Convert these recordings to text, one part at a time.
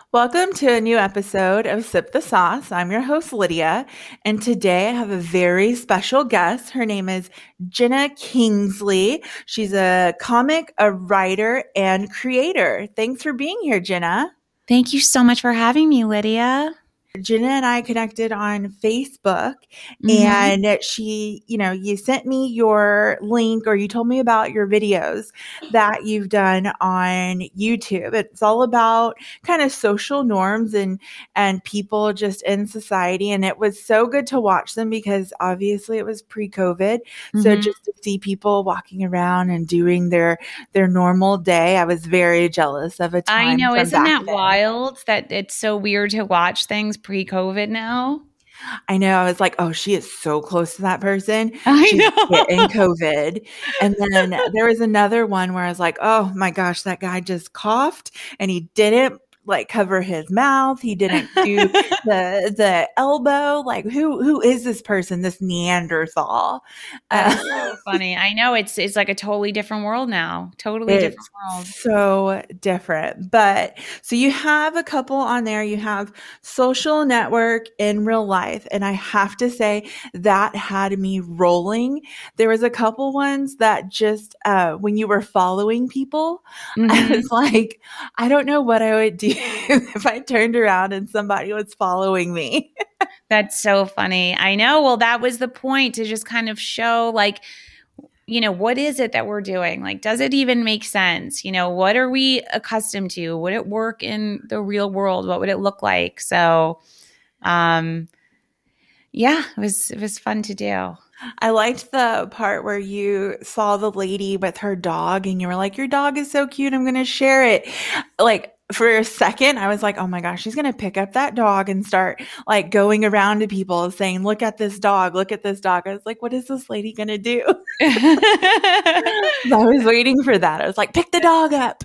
Welcome to a new episode of Sip the Sauce. I'm your host, Lydia, and today I have a very special guest. Her name is Jenna Kingsley. She's a comic, a writer, and creator. Thanks for being here, Jenna. Thank you so much for having me, Lydia. Jenna and I connected on Facebook Mm-hmm. and you sent me your link or you told me about your videos that you've done on YouTube. It's all about kind of social norms and people just in society. And it was so good to watch them because obviously it was pre-COVID. So Mm-hmm. just to see people walking around and doing their normal day, I was very jealous of a I time know, from isn't back that then. wild that it's so weird to watch things pre-COVID now? I know. I was like, oh, she is so close to that person. I She's getting know. COVID. And then there was another one where I was like, oh my gosh, that guy just coughed and he didn't like cover his mouth. He didn't do the elbow. Like who is this person? This Neanderthal. That Uh, is so funny. I know it's like a totally different world now. Totally different It's world. so different. But so you have a couple on there. You have Social Network in Real Life. And I have to say that had me rolling. There was a couple ones that just, when you were following people, I Mm-hmm. was like, I don't know what I would do if I turned around and somebody was following me. That's so funny. I know. Well, that was the point to just kind of show what is it that we're doing? Like, does it even make sense? What are we accustomed to? Would it work in the real world? What would it look like? So, um, yeah, it was fun to do. I liked the part where you saw the lady with her dog and you were like, your dog is so cute. I'm going to share it. Like for a second, I was like, oh my gosh, she's going to pick up that dog and start like going around to people saying, look at this dog. Look at this dog. I was like, what is this lady going to do? I was waiting for that. I was like, pick the dog up.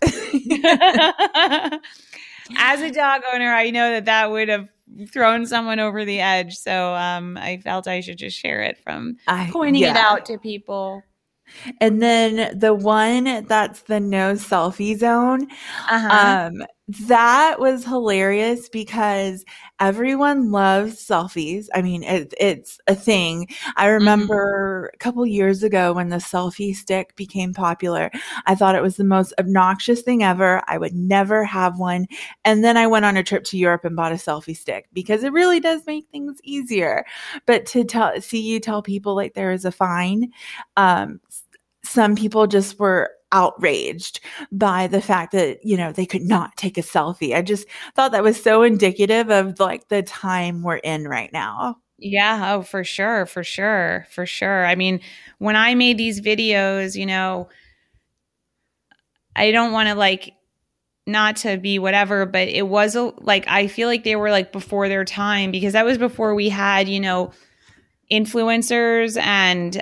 As a dog owner, I know that would have thrown someone over the edge. So I felt I should just share it from pointing it Yeah. out to people. And then the one that's the no selfie zone, Uh-huh. um, that was hilarious because everyone loves selfies. I mean, it's a thing. I Mhm. remember a couple years ago when the selfie stick became popular, I thought it was the most obnoxious thing ever. I would never have one. And then I went on a trip to Europe and bought a selfie stick because it really does make things easier. But see you tell people like there is a fine, um, some people just were outraged by the fact that, they could not take a selfie. I just thought that was so indicative of like the time we're in right now. Yeah, oh, for sure, for sure, for sure. I mean, when I made these videos, I don't want to not to be whatever, but it was I feel like they were like before their time because that was before we had, influencers and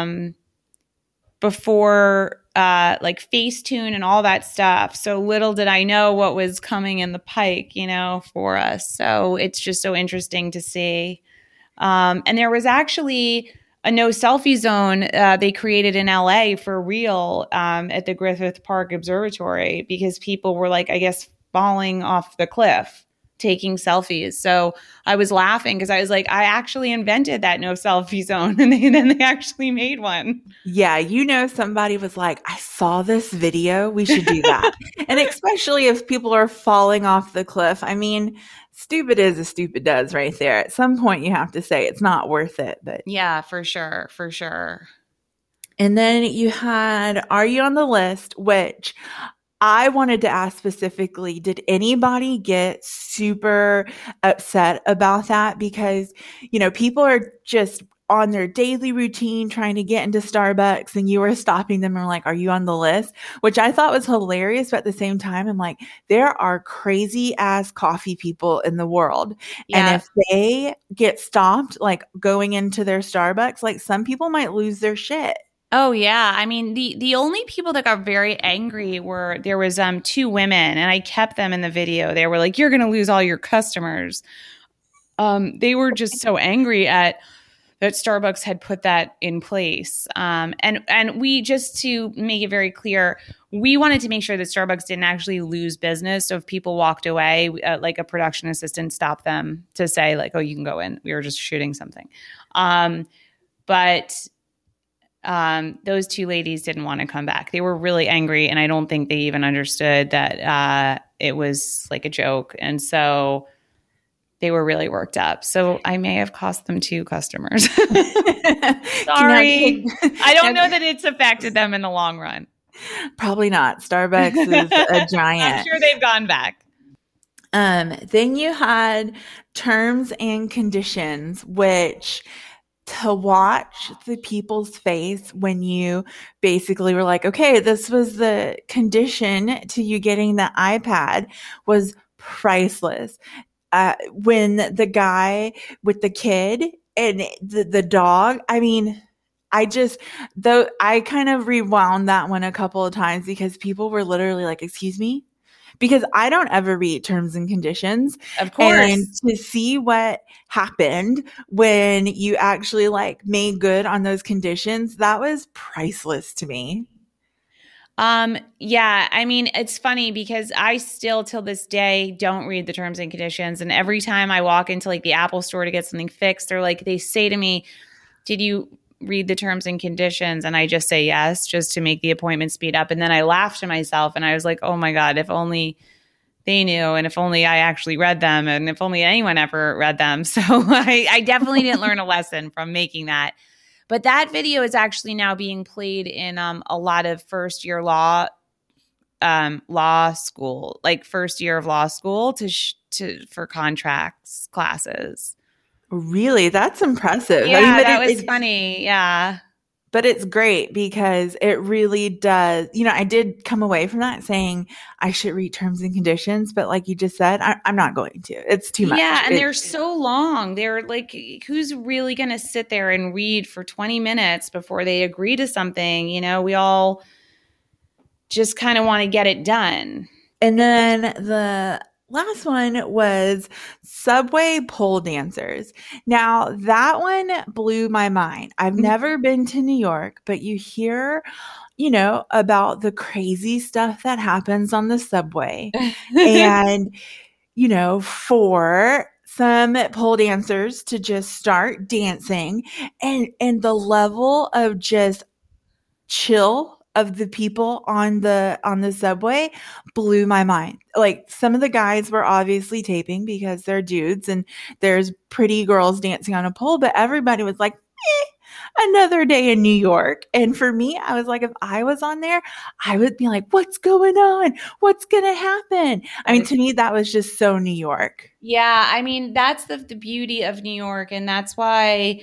before like Facetune and all that stuff. So little did I know what was coming in the pike, for us. So it's just so interesting to see. And there was actually a no selfie zone they created in LA for real at the Griffith Park Observatory because people were like, I guess, falling off the cliff taking selfies. So I was laughing because I was like, I actually invented that no selfie zone. And then they actually made one. Yeah, somebody was like, I saw this video. We should do that. And especially if people are falling off the cliff. I mean, stupid is as stupid does right there. At some point, you have to say it's not worth it. But Yeah, for sure. For sure. and then you had Are You on the List, which I wanted to ask specifically, did anybody get super upset about that? Because, people are just on their daily routine trying to get into Starbucks and you were stopping them and like, are you on the list? Which I thought was hilarious. But at the same time, I'm like, there are crazy ass coffee people in the world. And Yeah. if they get stopped, like going into their Starbucks, like some people might lose their shit. Oh yeah. I mean, the only people that got very angry were there was two women and I kept them in the video. They were like, you're gonna lose all your customers. They were just so angry at that Starbucks had put that in place. And we just to make it very clear, we wanted to make sure that Starbucks didn't actually lose business. So if people walked away, like a production assistant stopped them to say like, oh, you can go in. We were just shooting something. But those two ladies didn't want to come back. They were really angry. And I don't think they even understood that it was like a joke. And so they were really worked up. So I may have cost them 2 customers. Sorry. I don't know that it's affected them in the long run. Probably not. Starbucks is a giant. I'm sure they've gone back. Then you had terms and conditions, which to watch the people's face when you basically were like, okay, this was the condition to you getting the iPad, was priceless. When the guy with the kid and the dog, I mean, I kind of rewound that one a couple of times because people were literally like, excuse me? Because I don't ever read terms and conditions. Of course. And to see what happened when you actually like made good on those conditions, that was priceless to me. Yeah, I mean, it's funny because I still till this day don't read the terms and conditions. And every time I walk into like the Apple store to get something fixed, they say to me, did you read the terms and conditions? And I just say yes, just to make the appointment speed up. And then I laughed to myself and I was like, oh my God, if only they knew, and if only I actually read them, and if only anyone ever read them. So I definitely didn't learn a lesson from making that. But that video is actually now being played in a lot of first-year law school, like first year of law school for contracts classes. Really? That's impressive. Yeah, I mean, that was funny. Yeah. But it's great because it really does. I did come away from that saying I should read terms and conditions, but like you just said, I'm not going to. It's too much. Yeah, and they're so long. They're like, who's really going to sit there and read for 20 minutes before they agree to something? We all just kind of want to get it done. And then the last one was subway pole dancers. Now, that one blew my mind. I've never been to New York, but you hear, about the crazy stuff that happens on the subway. And, for some pole dancers to just start dancing and the level of just chill of the people on the subway blew my mind. Like, some of the guys were obviously taping because they're dudes and there's pretty girls dancing on a pole, but everybody was like, another day in New York. And for me, I was like, if I was on there, I would be like, what's going on? What's going to happen? I mean, to me, that was just so New York. Yeah. I mean, that's the beauty of New York. And that's why,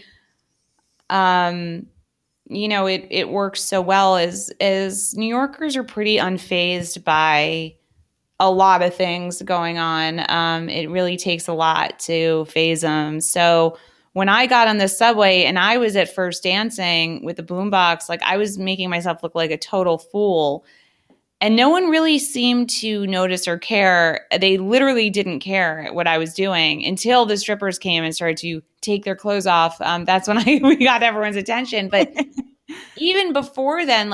it works so well is New Yorkers are pretty unfazed by a lot of things going on. It really takes a lot to faze them. So when I got on the subway and I was at first dancing with the boombox, like I was making myself look like a total fool. And no one really seemed to notice or care. They literally didn't care what I was doing until the strippers came and started to take their clothes off. That's when we got everyone's attention. But even before then,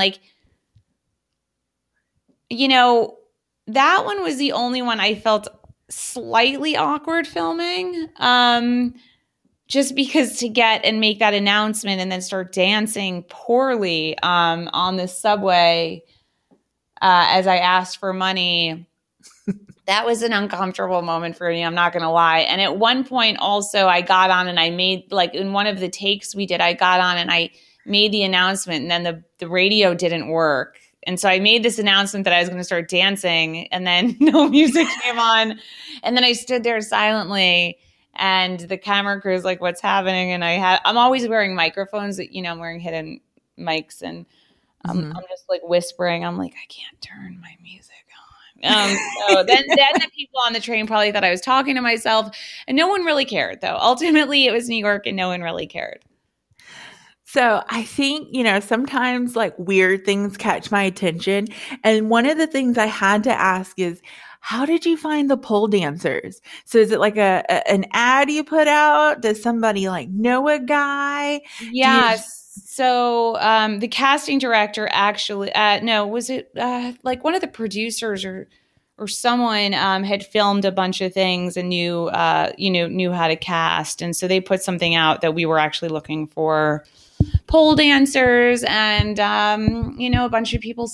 that one was the only one I felt slightly awkward filming. Just because to get and make that announcement and then start dancing poorly on the subway as I asked for money, that was an uncomfortable moment for me. I'm not going to lie. And at one point also I got on and I made, like in one of the takes we did, I got on and I made the announcement and then the radio didn't work. And so I made this announcement that I was going to start dancing and then no music came on. And then I stood there silently. And the camera crew is like, what's happening? And I'm always wearing microphones that, I'm wearing hidden mics and I'm just like whispering. I'm like, I can't turn my music on. So then the people on the train probably thought I was talking to myself and no one really cared though. Ultimately it was New York and no one really cared. So I think, sometimes like weird things catch my attention. And one of the things I had to ask is, how did you find the pole dancers? So is it like an ad you put out? Does somebody like know a guy? Yes. So the casting director actually, no, was it like one of the producers or someone had filmed a bunch of things and knew how to cast, and so they put something out that we were actually looking for pole dancers, and a bunch of people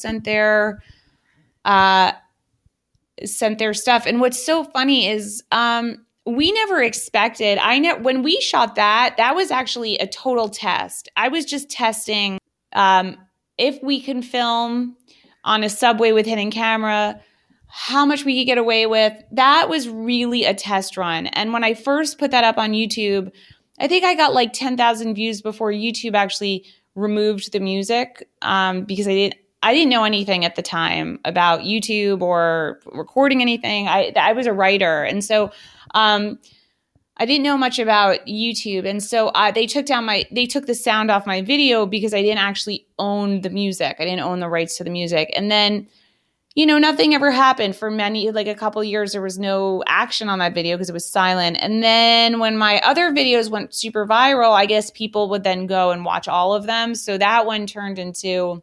uh, sent their stuff. And what's so funny is we never expected. When we shot that was actually a total test. I was just testing if we can film on a subway with hidden camera, how much we could get away with. That was really a test run. And when I first put that up on YouTube, I think I got like 10,000 views before YouTube actually removed the music because I didn't know anything at the time about YouTube or recording anything. I was a writer, and so I didn't know much about YouTube, and so they took the sound off my video because I didn't actually own the music. I didn't own the rights to the music, and then nothing ever happened for like a couple of years. There was no action on that video because it was silent. And then when my other videos went super viral, I guess people would then go and watch all of them. So that one turned into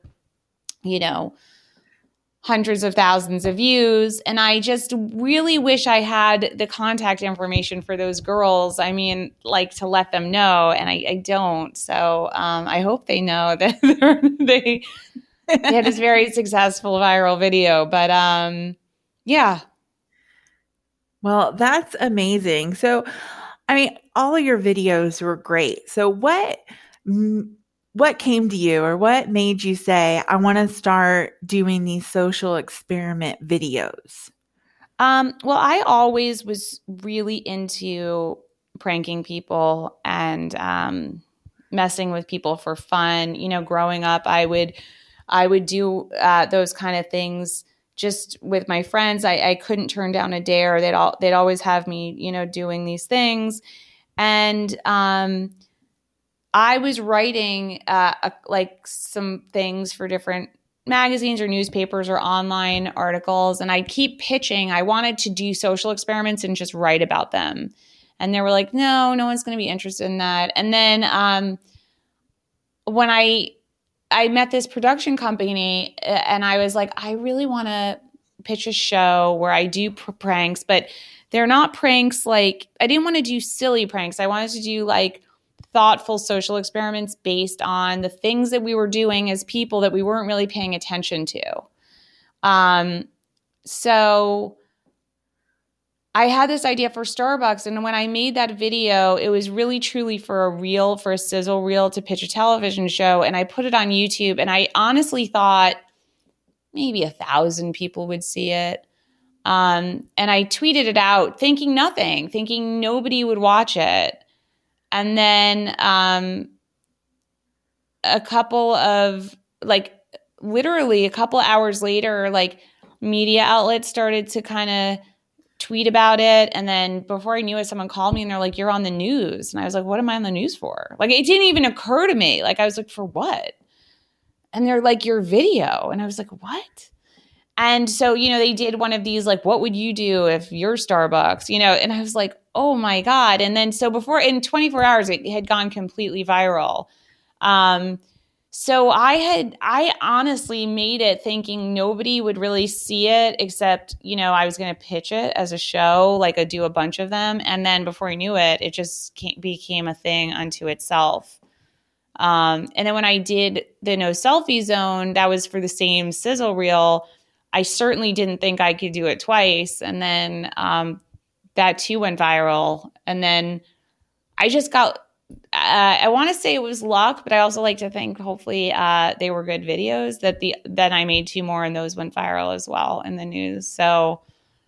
hundreds of thousands of views. And I just really wish I had the contact information for those girls. I mean, like, to let them know, and I don't. So I hope they know that they had this very successful viral video. But yeah. Well, that's amazing. So, I mean, all of your videos were great. So what came to you, or what made you say, I want to start doing these social experiment videos? Well, I always was really into pranking people and messing with people for fun. Growing up, I would do those kind of things just with my friends. I couldn't turn down a dare. They'd always have me, doing these things. And I was writing like some things for different magazines or newspapers or online articles, and I keep pitching. I wanted to do social experiments and just write about them. And they were like, no one's going to be interested in that. And then when I met this production company, and I was like, I really want to pitch a show where I do pranks, but they're not pranks. Like, I didn't want to do silly pranks. I wanted to do like thoughtful social experiments based on the things that we were doing as people that we weren't really paying attention to. So I had this idea for Starbucks, and when I made that video, it was really truly for a sizzle reel to pitch a television show, and I put it on YouTube, and I honestly thought maybe 1,000 people would see it. And I tweeted it out thinking nobody would watch it. And then literally a couple hours later, like, media outlets started to kind of tweet about it. And then before I knew it, someone called me and they're like, you're on the news. And I was like, what am I on the news for? Like, it didn't even occur to me. Like, I was like, for what? And they're like, your video. And I was like, what? And so, they did one of these, like, what would you do if you're Starbucks, and I was like, oh my God. And then so in 24 hours, it had gone completely viral. So I honestly made it thinking nobody would really see it except, I was going to pitch it as a show, like do a bunch of them. And then before I knew it, it just became a thing unto itself. And then when I did the No Selfie Zone, that was for the same sizzle reel. I certainly didn't think I could do it twice. And then that too went viral. And then I just got, I want to say it was luck, but I also like to think hopefully they were good videos that I made 2 more, and those went viral as well in the news. So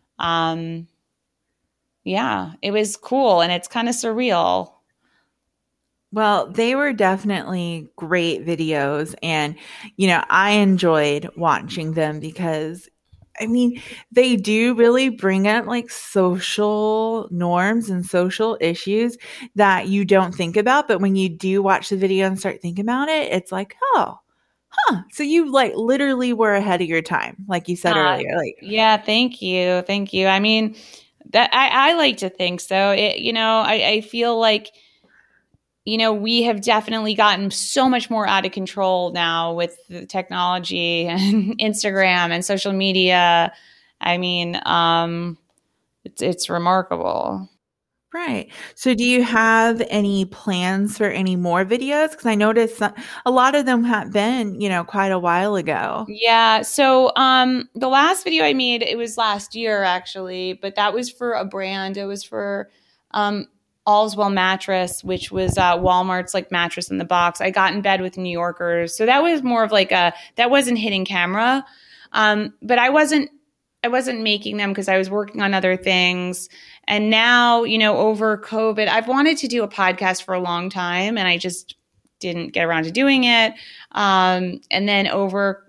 yeah, it was cool, and it's kind of surreal. Well, they were definitely great videos, and I enjoyed watching them because, I mean, they do really bring up like social norms and social issues that you don't think about, but when you do watch the video and start thinking about it, it's like, oh, so you like literally were ahead of your time, like you said earlier. Like, yeah, thank you. I mean, that I like to think so. I feel like we have definitely gotten so much more out of control now with the technology and Instagram and social media. I mean, it's remarkable. Right. So do you have any plans for any more videos? Because I noticed a lot of them have been, quite a while ago. Yeah. So the last video I made, it was last year actually, but that was for a brand. It was for Allswell mattress, which was Walmart's like mattress in the box. I got in bed with New Yorkers. So that was more of like that wasn't hitting camera. But I wasn't making them because I was working on other things. And now, over COVID, I've wanted to do a podcast for a long time and I just didn't get around to doing it. And then over,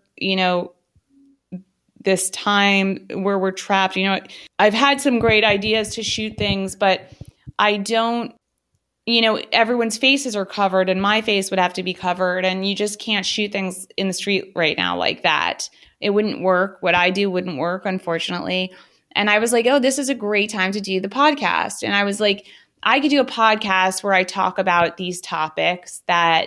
this time where we're trapped, I've had some great ideas to shoot things, but I don't, everyone's faces are covered and my face would have to be covered. And you just can't shoot things in the street right now like that. It wouldn't work. What I do wouldn't work, unfortunately. And I was like, oh, this is a great time to do the podcast. And I was like, I could do a podcast where I talk about these topics that,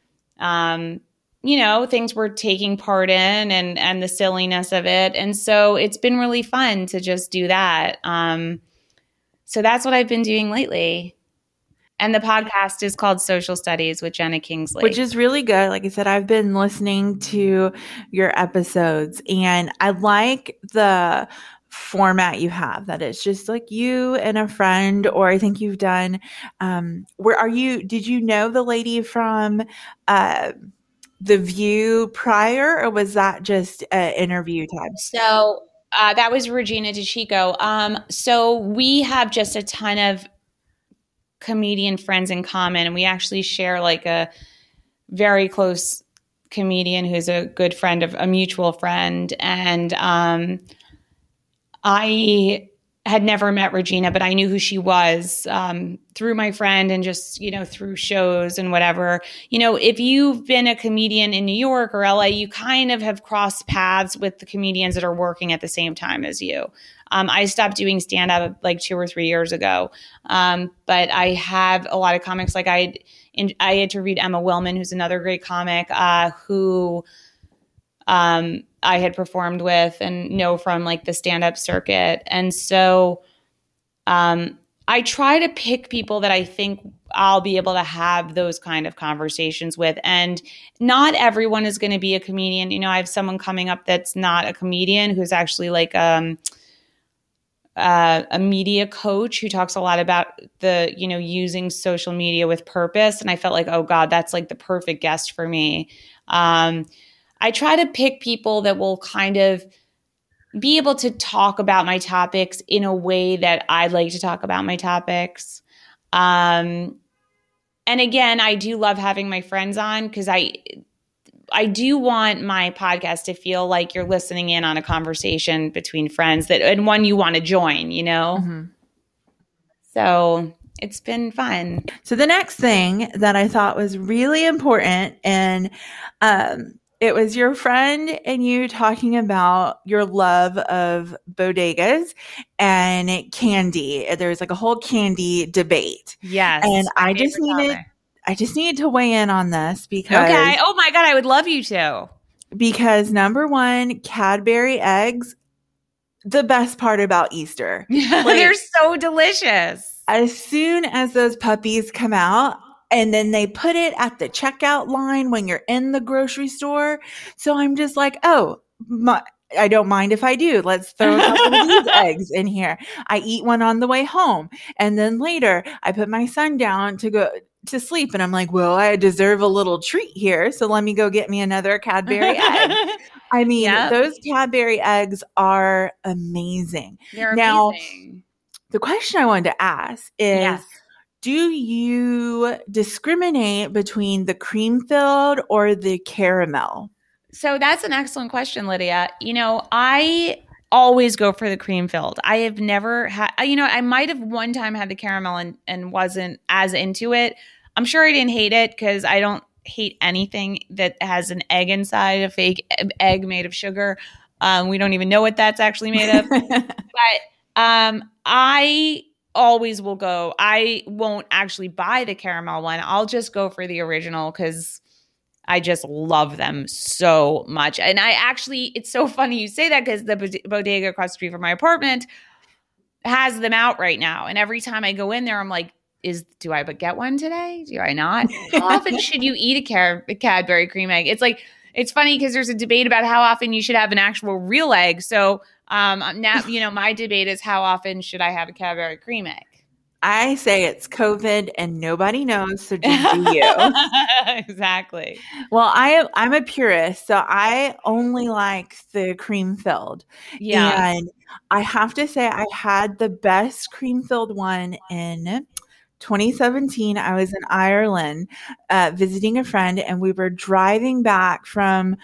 things we're taking part in and the silliness of it. And so it's been really fun to just do that. So that's what I've been doing lately. And the podcast is called Social Studies with Jenna Kingsley. Which is really good. Like I said, I've been listening to your episodes and I like the format you have, that it's just like you and a friend, or I think you've done, did you know the lady from The View prior, or was that just an interview time? So that was Regina DeChico. So we have just a ton of comedian friends in common, and we actually share like a very close comedian who's a good friend of a mutual friend. And I had never met Regina, but I knew who she was through my friend and just, through shows and whatever. If you've been a comedian in New York or LA, you kind of have crossed paths with the comedians that are working at the same time as you. I stopped doing stand-up like 2 or 3 years ago. But I have a lot of comics. Like I interviewed Emma Willman, who's another great comic, who I had performed with and know from like the stand-up circuit. And so I try to pick people that I think I'll be able to have those kind of conversations with. And not everyone is going to be a comedian. I have someone coming up that's not a comedian, who's actually like a media coach who talks a lot about the, using social media with purpose. And I felt like, oh God, that's like the perfect guest for me. I try to pick people that will kind of be able to talk about my topics in a way that I'd like to talk about my topics. And again, I do love having my friends on because I do want my podcast to feel like you're listening in on a conversation between friends and one you want to join, Mm-hmm. So it's been fun. So the next thing that I thought was really important, and it was your friend and you talking about your love of bodegas and candy. There was like a whole candy debate. Yes. And I just needed to weigh in on this because okay. Oh my God, I would love you to. Because number one, Cadbury eggs, the best part about Easter. They're so delicious. As soon as those puppies come out, and then they put it at the checkout line when you're in the grocery store. So I'm just like, I don't mind if I do. Let's throw a couple of these eggs in here. I eat one on the way home. And then later I put my son down to go to sleep. And I'm like, well, I deserve a little treat here. So let me go get me another Cadbury egg. I mean, Those Cadbury eggs are amazing. They're now, amazing. The question I wanted to ask is, do you discriminate between the cream filled or the caramel? So that's an excellent question, Lydia. I always go for the cream filled. I have never had, I might have one time had the caramel and wasn't as into it. I'm sure I didn't hate it because I don't hate anything that has an egg inside, a fake egg made of sugar. We don't even know what that's actually made of. But I always will go. I won't actually buy the caramel one. I'll just go for the original because I just love them so much. And it's so funny you say that because the bodega across the street from my apartment has them out right now. And every time I go in there, I'm like, do I get one today? Do I not? How often should you eat a Cadbury cream egg? It's like, it's funny because there's a debate about how often you should have an actual real egg. So now, my debate is how often should I have a Cadbury cream egg? I say it's COVID and nobody knows, so just do you. Exactly. Well, I'm a purist, so I only like the cream filled. Yeah. And I have to say I had the best cream filled one in 2017. I was in Ireland visiting a friend, and we were driving back from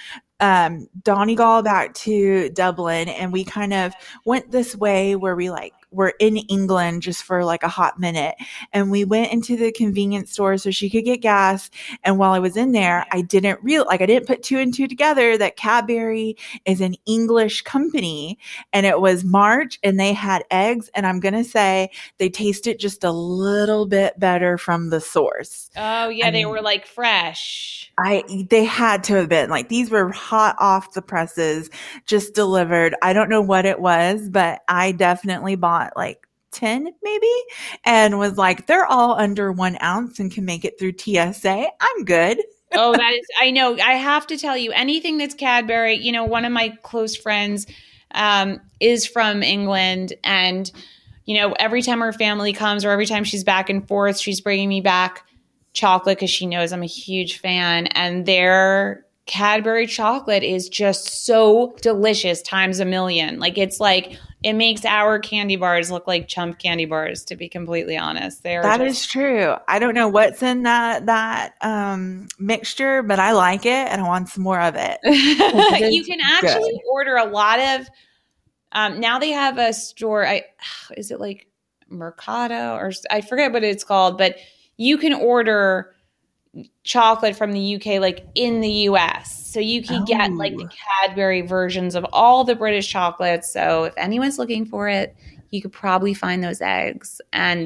Donegal back to Dublin, and we kind of went this way where we're in England just for like a hot minute, and we went into the convenience store so she could get gas. And while I was in there, I didn't put two and two together that Cadbury is an English company, and it was March, and they had eggs, and I'm gonna say they tasted just a little bit better from the source. Oh yeah, they were like fresh. They had to have been like, these were hot off the presses, just delivered. I don't know what it was, but I definitely bought like 10 maybe, and was like, they're all under 1 ounce and can make it through TSA. I'm good. Oh, I know. I have to tell you, anything that's Cadbury, one of my close friends is from England, and, every time her family comes or every time she's back and forth, she's bringing me back chocolate because she knows I'm a huge fan, and their Cadbury chocolate is just so delicious times a million. Like, it's like, it makes our candy bars look like chump candy bars, to be completely honest. That is true. I don't know what's in that mixture, but I like it and I want some more of it. You can actually order a lot of now they have a store. Is it like Mercado, or I forget what it's called, but you can order chocolate from the UK, like in the US. So you can get like the Cadbury versions of all the British chocolates. So if anyone's looking for it, you could probably find those eggs. And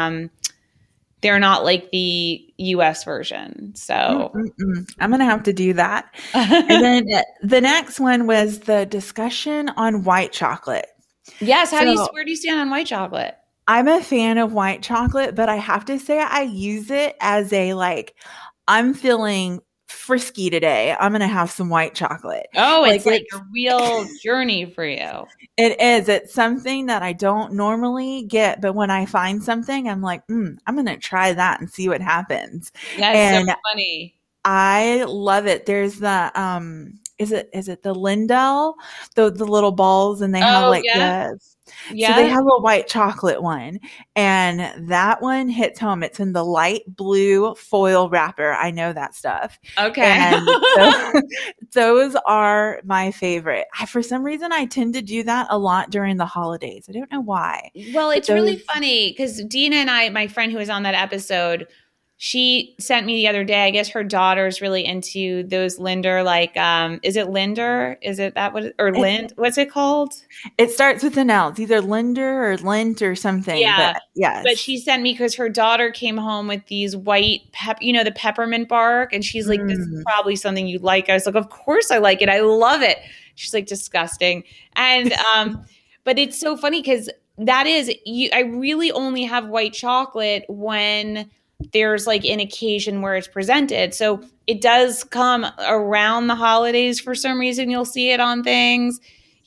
they're not like the US version. So I'm going to have to do that. And then the next one was the discussion on white chocolate. Yes. Where do you stand on white chocolate? I'm a fan of white chocolate, but I have to say I use it as I'm feeling frisky today. I'm going to have some white chocolate. Oh, it's like a real journey for you. It is. It's something that I don't normally get, but when I find something, I'm like, I'm going to try that and see what happens. That's so funny. I love it. There's the, is it the Lindell, the little balls, and they have so they have a white chocolate one, and that one hits home. It's in the light blue foil wrapper. I know that stuff. Okay. And those are my favorite. For some reason, I tend to do that a lot during the holidays. I don't know why. Well, it's really funny because Dina and I, my friend who was on that episode, she sent me the other day, I guess her daughter's really into those Linder, is it Linder? Is it that or Lind? What's it called? It starts with an L. It's either Linder or Lint or something. Yeah. But, yes. But she sent me because her daughter came home with these white, the peppermint bark. And she's like, this is probably something you like. I was like, of course I like it. I love it. She's like, disgusting. And, but it's so funny because I really only have white chocolate when there's like an occasion where it's presented. So it does come around the holidays for some reason. You'll see it on things.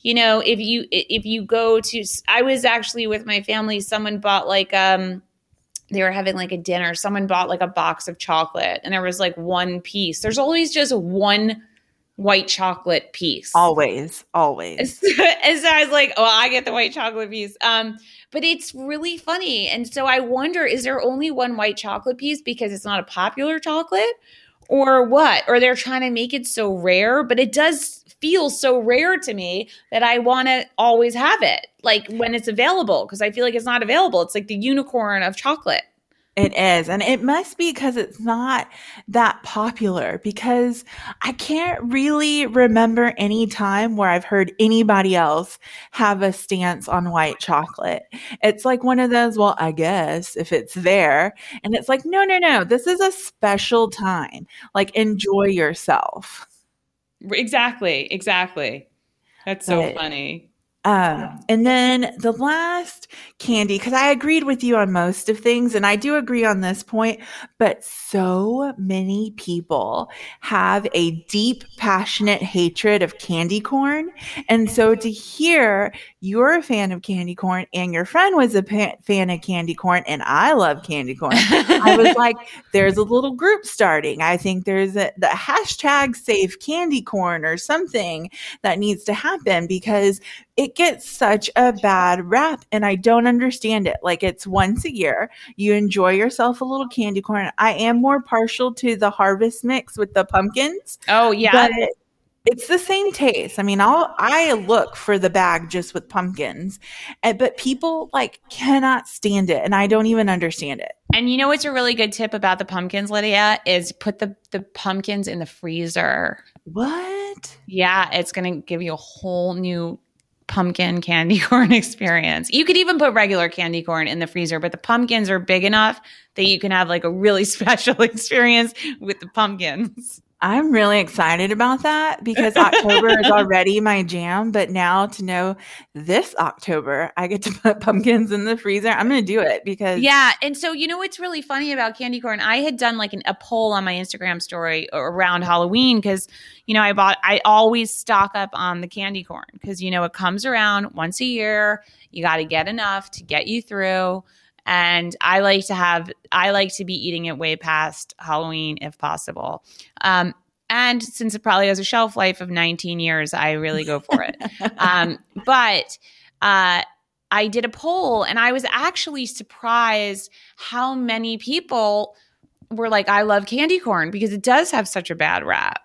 If you go to, I was actually with my family, someone bought they were having like a dinner. Someone bought like a box of chocolate and there was like one piece. There's always just one white chocolate piece. Always. And so I was like, oh, I get the white chocolate piece. But it's really funny. And so I wonder, is there only one white chocolate piece because it's not a popular chocolate or what? Or they're trying to make it so rare, but it does feel so rare to me that I want to always have it like when it's available. Cause I feel like it's not available. It's like the unicorn of chocolate. It is. And it must be because it's not that popular because I can't really remember any time where I've heard anybody else have a stance on white chocolate. It's like one of those, well, I guess if it's there. And it's like, no, no, no. This is a special time. Like, enjoy yourself. Exactly. Exactly. That's so But funny. and then the last candy, because I agreed with you on most of things, and I do agree on this point, but so many people have a deep, passionate hatred of candy corn. And so to hear you're a fan of candy corn and your friend was a fan of candy corn, and I love candy corn, I was like, there's a little group starting. I think there's the hashtag save candy corn or something that needs to happen because it gets such a bad rap and I don't understand it. Like it's once a year, you enjoy yourself a little candy corn. I am more partial to the harvest mix with the pumpkins, Oh, yeah. but it's the same taste. I mean, I look for the bag just with pumpkins, but people like cannot stand it and I don't even understand it. And you know what's a really good tip about the pumpkins, Lydia, is put the pumpkins in the freezer. What? Yeah, it's going to give you a whole new pumpkin candy corn experience. You could even put regular candy corn in the freezer, but the pumpkins are big enough that you can have like a really special experience with the pumpkins. I'm really excited about that because October is already my jam. But now to know this October, I get to put pumpkins in the freezer. I'm going to do it because. Yeah. And so, you know what's really funny about candy corn? I had done like a poll on my Instagram story around Halloween because, you know, I always stock up on the candy corn because, you know, it comes around once a year. You got to get enough to get you through. And I like to be eating it way past Halloween if possible. And since it probably has a shelf life of 19 years, I really go for it. But I did a poll and I was actually surprised how many people were like, I love candy corn because it does have such a bad rap.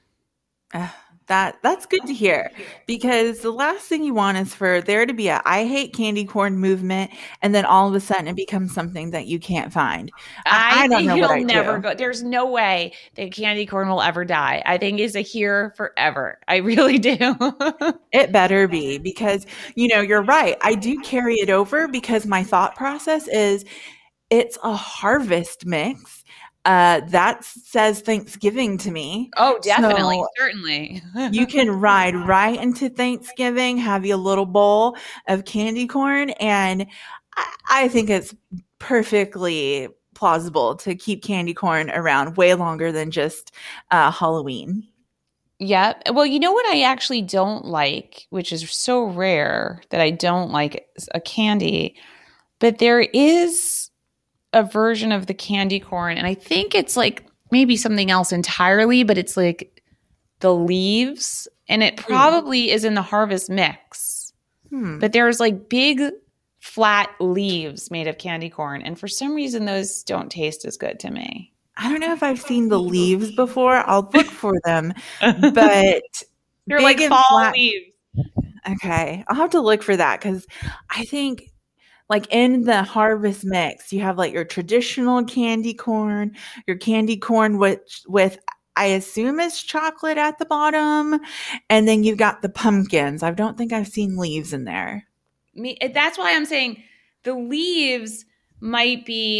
That's good to hear because the last thing you want is for there to be a I hate candy corn movement and then all of a sudden it becomes something that you can't find. I don't think know what it'll I never do. go. There's no way that candy corn will ever die. I think it's here forever. I really do. It better be because you know you're right. I do carry it over because my thought process is it's a harvest mix. That says Thanksgiving to me. Oh, definitely. So Certainly. you can ride right into Thanksgiving, have you a little bowl of candy corn, and I think it's perfectly plausible to keep candy corn around way longer than just Halloween. Yeah. Well, you know what I actually don't like, which is so rare that I don't like a candy, but there is a version of the candy corn, and I think it's like maybe something else entirely, but it's like the leaves, and it probably is in the harvest mix. But there's like big flat leaves made of candy corn, and for some reason those don't taste as good to me. I don't know if I've seen the leaves before. I'll look for them, but They're like big and fall flat. leaves. Okay, I'll have to look for that because I think like in the harvest mix, you have like your traditional candy corn, your candy corn with I assume is chocolate at the bottom, and then you've got the pumpkins. I don't think I've seen leaves in there. That's why I'm saying the leaves might be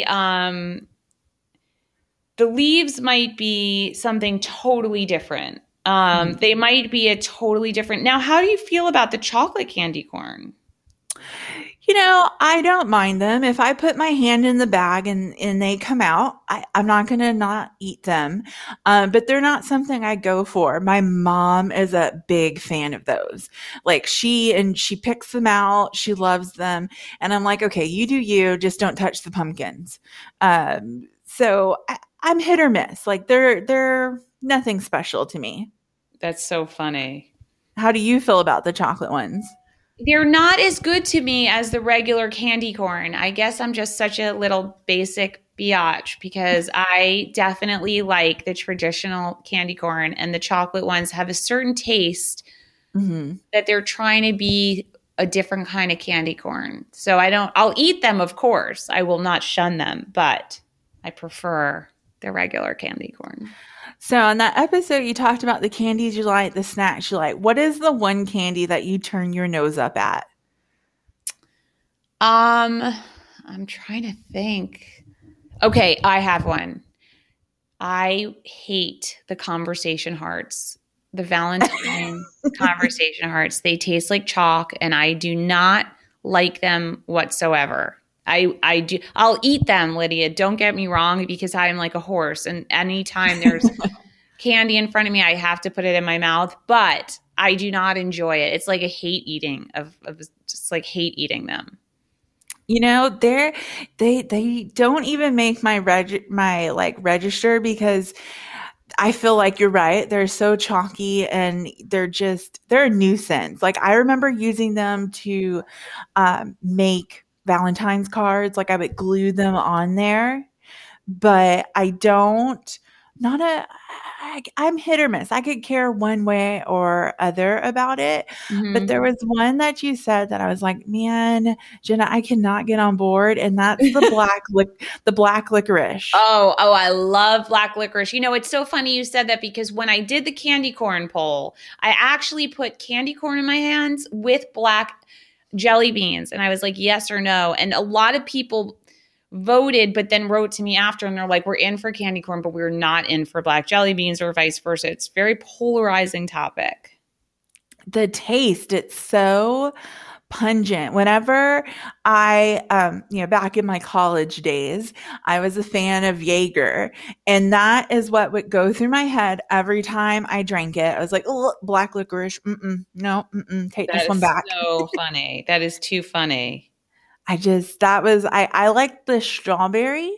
something totally different. They might be a totally different. Now, how do you feel about the chocolate candy corn? You know, I don't mind them. If I put my hand in the bag and they come out, I'm not going to not eat them. But they're not something I go for. My mom is a big fan of those. Like she picks them out. She loves them. And I'm like, okay, you do you, just don't touch the pumpkins. So I'm hit or miss. Like they're nothing special to me. That's so funny. How do you feel about the chocolate ones? They're not as good to me as the regular candy corn. I guess I'm just such a little basic biatch because I definitely like the traditional candy corn, and the chocolate ones have a certain taste that they're trying to be a different kind of candy corn. So I'll eat them, of course. I will not shun them, but I prefer the regular candy corn. So on that episode, you talked about the candies you like, the snacks you like. What is the one candy that you turn your nose up at? I'm trying to think. Okay, I have one. I hate the conversation hearts, the Valentine conversation hearts. They taste like chalk, and I do not like them whatsoever. I'll eat them, Lydia. Don't get me wrong, because I'm like a horse, and anytime there's candy in front of me, I have to put it in my mouth. But I do not enjoy it. It's like a hate eating of just like hate eating them. You know, they don't even make my register because I feel like you're right. They're so chalky and they're a nuisance. Like I remember using them to make Valentine's cards. Like I would glue them on there, but I'm hit or miss. I could care one way or other about it. But there was one that you said that I was like, man, Jenna, I cannot get on board. And that's the black licorice. Oh, I love black licorice. You know, it's so funny you said that because when I did the candy corn poll, I actually put candy corn in my hands with black jelly beans. And I was like, yes or no. And a lot of people voted, but then wrote to me after and they're like, we're in for candy corn, but we're not in for black jelly beans or vice versa. It's a very polarizing topic. The taste, it's so pungent. Whenever I, back in my college days, I was a fan of Jaeger, and that is what would go through my head every time I drank it. I was like, oh, black licorice. Take this one back. So funny. That is too funny. I like the strawberry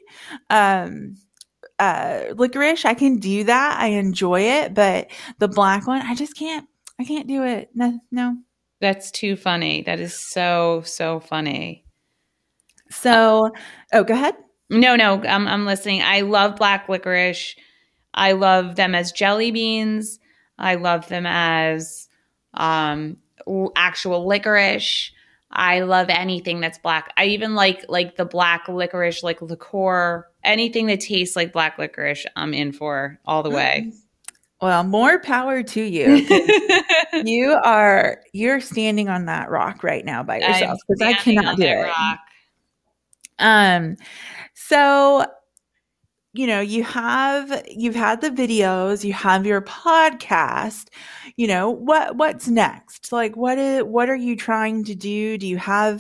licorice. I can do that. I enjoy it, but the black one, I can't do it. No. That's too funny. That is so funny. So, go ahead. No, I'm listening. I love black licorice. I love them as jelly beans. I love them as actual licorice. I love anything that's black. I even like the black licorice, like liqueur, anything that tastes like black licorice, I'm in for all the way. Well, more power to you. You're standing on that rock right now by yourself because I cannot do it. Rock. So, you've had the videos, you have your podcast, what's next? Like, what are you trying to do? Do you have,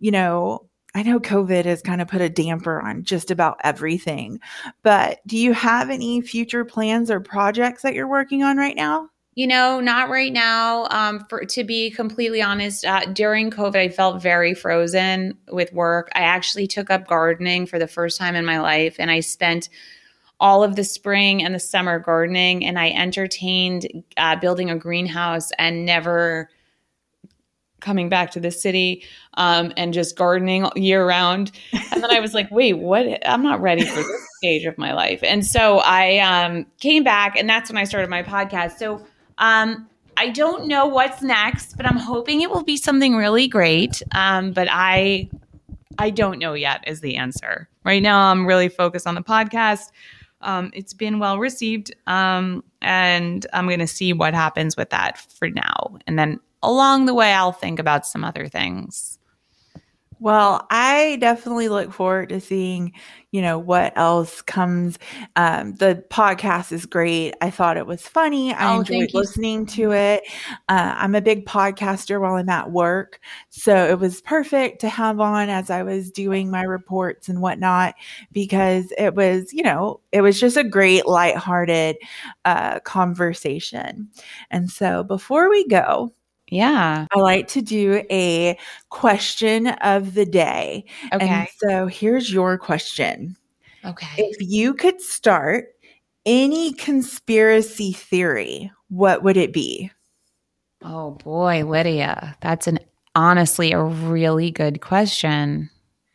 I know COVID has kind of put a damper on just about everything, but do you have any future plans or projects that you're working on right now? Not right now. To be completely honest, during COVID, I felt very frozen with work. I actually took up gardening for the first time in my life, and I spent all of the spring and the summer gardening, and I entertained building a greenhouse and never coming back to the city and just gardening year round. And then I was like, wait, what? I'm not ready for this stage of my life. And so I came back, and that's when I started my podcast. So I don't know what's next, but I'm hoping it will be something really great. But I don't know yet is the answer. Right now, I'm really focused on the podcast. It's been well received, and I'm going to see what happens with that for now. And then along the way, I'll think about some other things. Well, I definitely look forward to seeing, what else comes. The podcast is great. I thought it was funny. I enjoyed listening to it. I'm a big podcaster while I'm at work. So it was perfect to have on as I was doing my reports and whatnot, because it was just a great lighthearted conversation. And so before we go, yeah, I like to do a question of the day. Okay. And so here's your question. Okay. If you could start any conspiracy theory, what would it be? Oh boy, Lydia, that's honestly a really good question.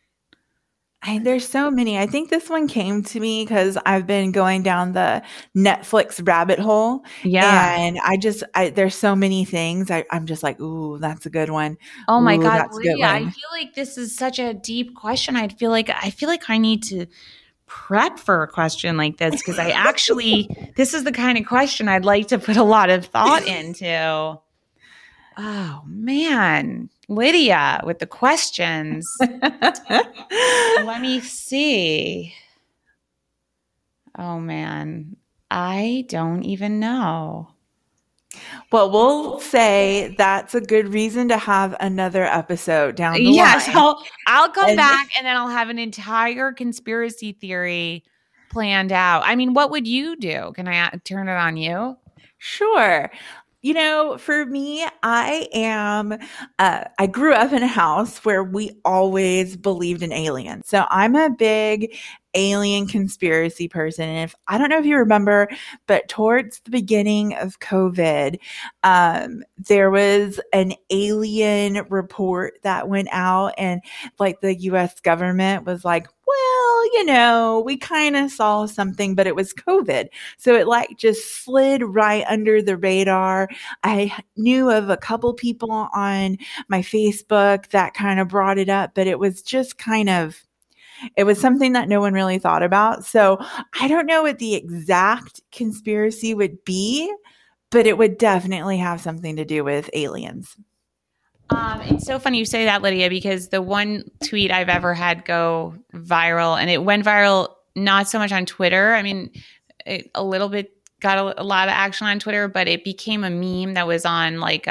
There's so many. I think this one came to me because I've been going down the Netflix rabbit hole. Yeah. And there's so many things. I'm just like, ooh, that's a good one. Oh my God, Lydia, I feel like this is such a deep question. I feel like I need to prep for a question like this because this is the kind of question I'd like to put a lot of thought into. Oh, man. Lydia with the questions. Let me see. Oh, man. I don't even know. Well, we'll say that's a good reason to have another episode down the line. Yes, I'll come back and then I'll have an entire conspiracy theory planned out. I mean, what would you do? Can I turn it on you? Sure. You know, for me, I grew up in a house where we always believed in aliens. So I'm a big alien conspiracy person. And I don't know if you remember, but towards the beginning of COVID, there was an alien report that went out and like the US government was like, well, you know, we kind of saw something, but it was COVID. So it like just slid right under the radar. I knew of a couple people on my Facebook that kind of brought it up, but it was just it was something that no one really thought about. So I don't know what the exact conspiracy would be, but it would definitely have something to do with aliens. It's so funny you say that, Lydia, because the one tweet I've ever had go viral, and it went viral not so much on Twitter. I mean, it a little bit got a lot of action on Twitter, but it became a meme that was on like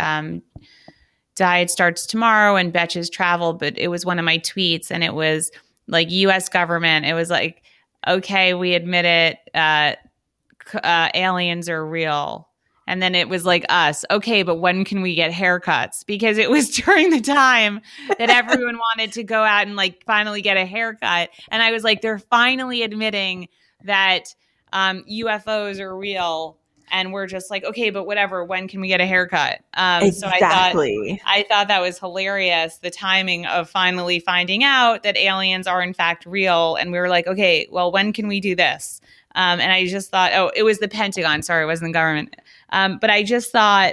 Diet Starts Tomorrow and Betches Travel. But it was one of my tweets, and it was like U.S. government. It was like, okay, we admit it. Aliens are real. And then it was like us. Okay, but when can we get haircuts? Because it was during the time that everyone wanted to go out and like finally get a haircut. And I was like, they're finally admitting that UFOs are real. And we're just like, okay, but whatever. When can we get a haircut? Exactly. So I thought that was hilarious. The timing of finally finding out that aliens are in fact real. And we were like, okay, well, when can we do this? And I just thought, oh, it was the Pentagon. Sorry, it wasn't the government. But I just thought,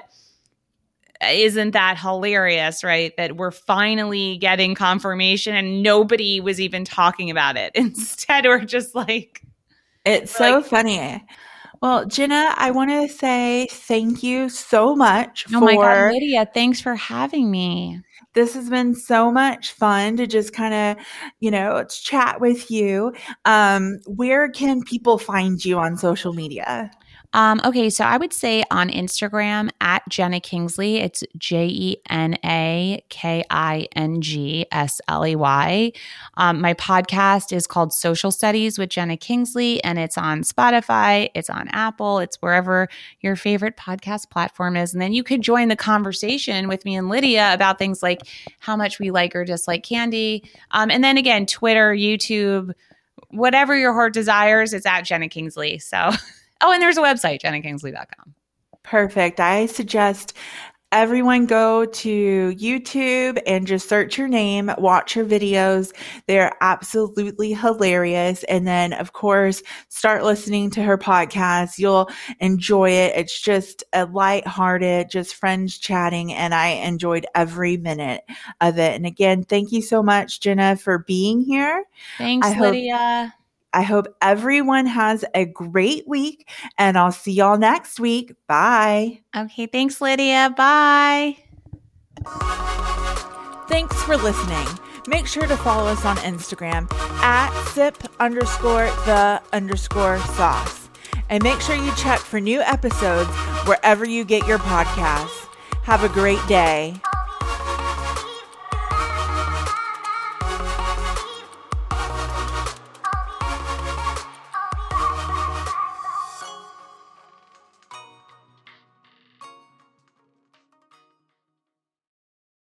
isn't that hilarious, right? That we're finally getting confirmation and nobody was even talking about it. Instead, we're just like... It's so funny. Well, Jenna, I want to say thank you so much Oh my God, Lydia, thanks for having me. This has been so much fun to just kind of, chat with you. Where can people find you on social media? Okay, so I would say on Instagram at Jenna Kingsley. It's JennaKingsley. My podcast is called Social Studies with Jenna Kingsley, and it's on Spotify, it's on Apple, it's wherever your favorite podcast platform is. And then you could join the conversation with me and Lydia about things like how much we like or dislike candy. And then again, Twitter, YouTube, whatever your heart desires, it's at Jenna Kingsley. So... Oh, and there's a website, jennakingsley.com. Perfect. I suggest everyone go to YouTube and just search your name, watch her videos. They're absolutely hilarious. And then, of course, start listening to her podcast. You'll enjoy it. It's just a lighthearted, just friends chatting. And I enjoyed every minute of it. And again, thank you so much, Jenna, for being here. Thanks, Lydia. I hope everyone has a great week, and I'll see y'all next week. Bye. Okay, thanks, Lydia. Bye. Thanks for listening. Make sure to follow us on Instagram at sip_the_sauce. And make sure you check for new episodes wherever you get your podcasts. Have a great day.